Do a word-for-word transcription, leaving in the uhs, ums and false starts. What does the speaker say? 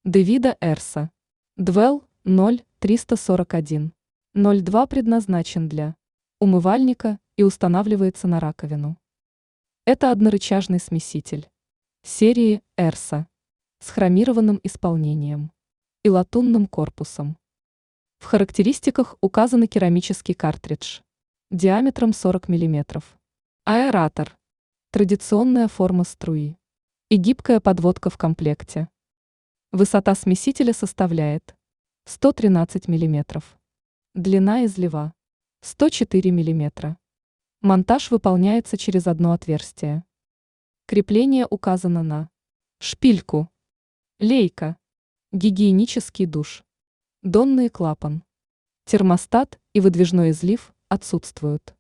Девида Эрса. Dwell ноль триста сорок один ноль два предназначен для умывальника и устанавливается на раковину. Это однорычажный смеситель серии Эрса с хромированным исполнением и латунным корпусом. В характеристиках указаны керамический картридж диаметром сорок миллиметров, аэратор, традиционная форма струи и гибкая подводка в комплекте. Высота смесителя составляет сто тринадцать миллиметров. Длина излива сто четыре миллиметра. Монтаж выполняется через одно отверстие. Крепление указано на шпильку, лейка, гигиенический душ, донный клапан, термостат и выдвижной излив отсутствуют.